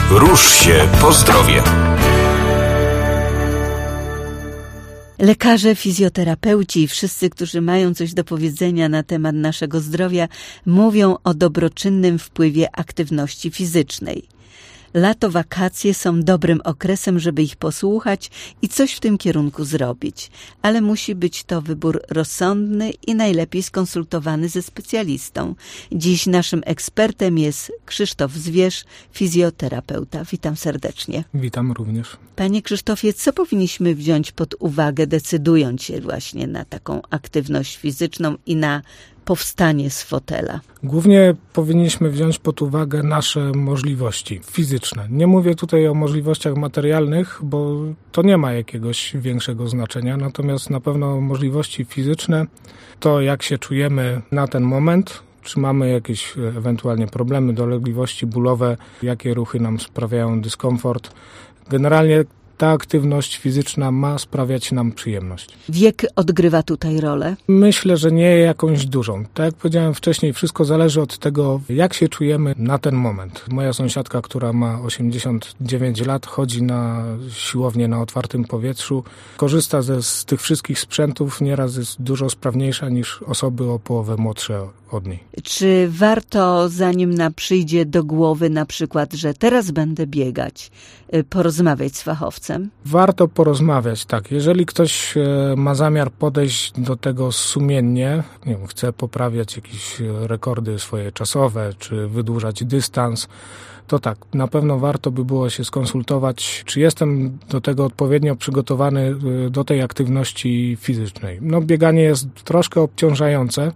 Rusz się po zdrowie. Lekarze, fizjoterapeuci i wszyscy, którzy mają coś do powiedzenia na temat naszego zdrowia, mówią o dobroczynnym wpływie aktywności fizycznej. Lato, wakacje są dobrym okresem, żeby ich posłuchać i coś w tym kierunku zrobić. Ale musi być to wybór rozsądny i najlepiej skonsultowany ze specjalistą. Dziś naszym ekspertem jest Krzysztof Zwierz, fizjoterapeuta. Witam serdecznie. Witam również. Panie Krzysztofie, co powinniśmy wziąć pod uwagę, decydując się właśnie na taką aktywność fizyczną i na powstanie z fotela? Głównie powinniśmy wziąć pod uwagę nasze możliwości fizyczne. Nie mówię tutaj o możliwościach materialnych, bo to nie ma jakiegoś większego znaczenia, natomiast na pewno możliwości fizyczne, to jak się czujemy na ten moment, czy mamy jakieś ewentualnie problemy, dolegliwości bólowe, jakie ruchy nam sprawiają dyskomfort. Generalnie ta aktywność fizyczna ma sprawiać nam przyjemność. Wiek odgrywa tutaj rolę? Myślę, że nie jakąś dużą. Tak jak powiedziałem wcześniej, wszystko zależy od tego, jak się czujemy na ten moment. Moja sąsiadka, która ma 89 lat, chodzi na siłownię na otwartym powietrzu, korzysta z tych wszystkich sprzętów, nieraz jest dużo sprawniejsza niż osoby o połowę młodsze od niej. Czy warto, zanim nam przyjdzie do głowy na przykład, że teraz będę biegać, porozmawiać z fachowcem? Warto porozmawiać, tak. Jeżeli ktoś ma zamiar podejść do tego sumiennie, nie wiem, chce poprawiać jakieś rekordy swoje czasowe, czy wydłużać dystans, to tak, na pewno warto by było się skonsultować, czy jestem do tego odpowiednio przygotowany do tej aktywności fizycznej. No, bieganie jest troszkę obciążające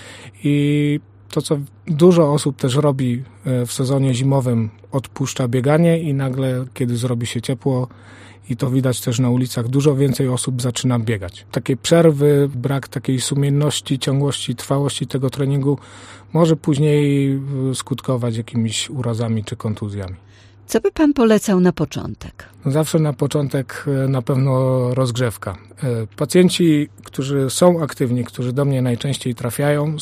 i to, co dużo osób też robi w sezonie zimowym, odpuszcza bieganie i nagle, kiedy zrobi się ciepło, i to widać też na ulicach, dużo więcej osób zaczyna biegać. Takiej przerwy, brak takiej sumienności, ciągłości, trwałości tego treningu może później skutkować jakimiś urazami czy kontuzjami. Co by pan polecał na początek? Zawsze na początek na pewno rozgrzewka. Pacjenci, którzy są aktywni, którzy do mnie najczęściej trafiają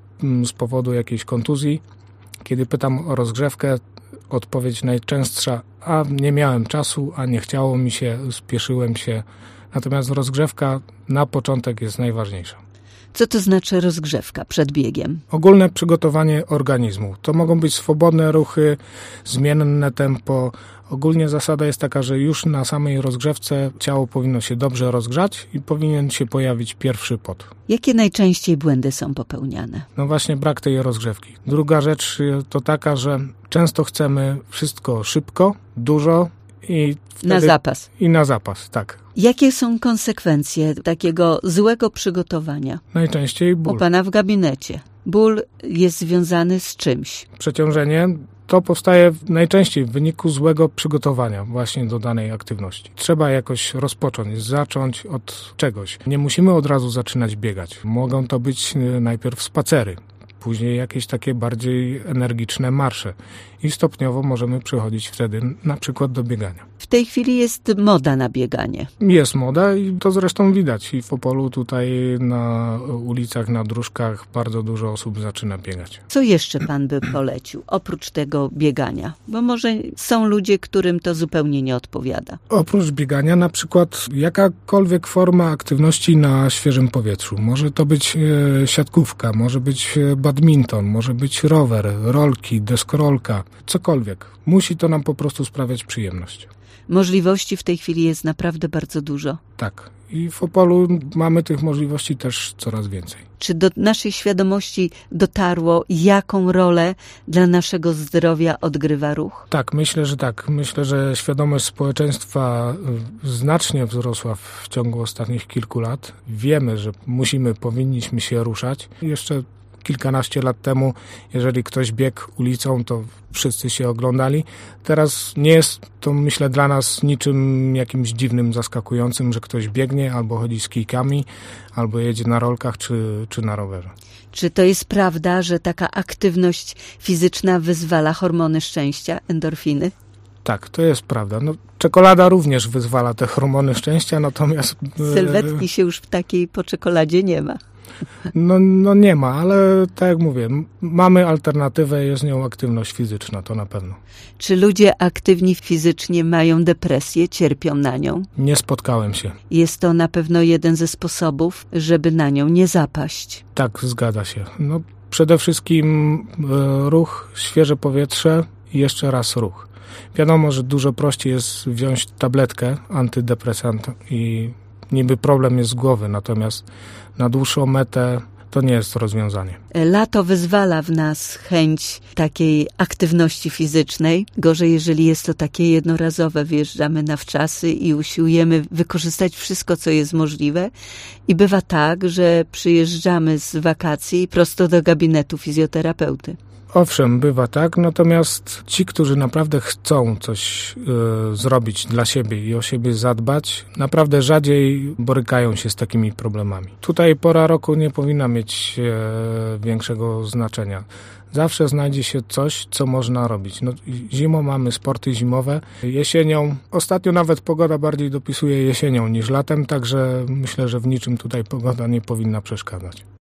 z powodu jakiejś kontuzji, kiedy pytam o rozgrzewkę, odpowiedź najczęstsza: a nie miałem czasu, a nie chciało mi się, spieszyłem się. Natomiast rozgrzewka na początek jest najważniejsza. Co to znaczy rozgrzewka przed biegiem? Ogólne przygotowanie organizmu. To mogą być swobodne ruchy, zmienne tempo. Ogólnie zasada jest taka, że już na samej rozgrzewce ciało powinno się dobrze rozgrzać i powinien się pojawić pierwszy pot. Jakie najczęściej błędy są popełniane? No właśnie brak tej rozgrzewki. Druga rzecz to taka, że często chcemy wszystko szybko, dużo i wtedy... Na zapas. I na zapas, tak. Jakie są konsekwencje takiego złego przygotowania? Najczęściej ból. U pana w gabinecie. Ból jest związany z czymś. Przeciążenie to powstaje najczęściej w wyniku złego przygotowania właśnie do danej aktywności. Trzeba jakoś rozpocząć, zacząć od czegoś. Nie musimy od razu zaczynać biegać. Mogą to być najpierw spacery, później jakieś takie bardziej energiczne marsze i stopniowo możemy przechodzić wtedy na przykład do biegania. W tej chwili jest moda na bieganie. Jest moda i to zresztą widać. I w Opolu tutaj na ulicach, na dróżkach bardzo dużo osób zaczyna biegać. Co jeszcze pan by polecił oprócz tego biegania? Bo może są ludzie, którym to zupełnie nie odpowiada. Oprócz biegania na przykład jakakolwiek forma aktywności na świeżym powietrzu. Może to być siatkówka, może być badminton, może być rower, rolki, deskorolka, cokolwiek. Musi to nam po prostu sprawiać przyjemność. Możliwości w tej chwili jest naprawdę bardzo dużo. Tak. I w Opolu mamy tych możliwości też coraz więcej. Czy do naszej świadomości dotarło, jaką rolę dla naszego zdrowia odgrywa ruch? Tak, myślę, że tak. Myślę, że świadomość społeczeństwa znacznie wzrosła w ciągu ostatnich kilku lat. Wiemy, że powinniśmy się ruszać. Jeszcze kilkanaście lat temu, jeżeli ktoś biegł ulicą, to wszyscy się oglądali. Teraz nie jest to, myślę, dla nas niczym jakimś dziwnym, zaskakującym, że ktoś biegnie, albo chodzi z kijkami, albo jedzie na rolkach, czy na rowerze. Czy to jest prawda, że taka aktywność fizyczna wyzwala hormony szczęścia, endorfiny? Tak, to jest prawda. No, czekolada również wyzwala te hormony szczęścia, natomiast... Sylwetki się już w takiej po czekoladzie nie ma. No nie ma, ale tak jak mówię, mamy alternatywę, jest nią aktywność fizyczna, to na pewno. Czy ludzie aktywni fizycznie mają depresję, cierpią na nią? Nie spotkałem się. Jest to na pewno jeden ze sposobów, żeby na nią nie zapaść. Tak, zgadza się. No, przede wszystkim ruch, świeże powietrze i jeszcze raz ruch. Wiadomo, że dużo prościej jest wziąć tabletkę antydepresant i niby problem jest z głowy, natomiast na dłuższą metę to nie jest rozwiązanie. Lato wyzwala w nas chęć takiej aktywności fizycznej. Gorzej, jeżeli jest to takie jednorazowe, wjeżdżamy na wczasy i usiłujemy wykorzystać wszystko, co jest możliwe. I bywa tak, że przyjeżdżamy z wakacji prosto do gabinetu fizjoterapeuty. Owszem, bywa tak, natomiast ci, którzy naprawdę chcą coś zrobić dla siebie i o siebie zadbać, naprawdę rzadziej borykają się z takimi problemami. Tutaj pora roku nie powinna mieć większego znaczenia. Zawsze znajdzie się coś, co można robić. No, zimą mamy sporty zimowe, jesienią, ostatnio nawet pogoda bardziej dopisuje jesienią niż latem, także myślę, że w niczym tutaj pogoda nie powinna przeszkadzać.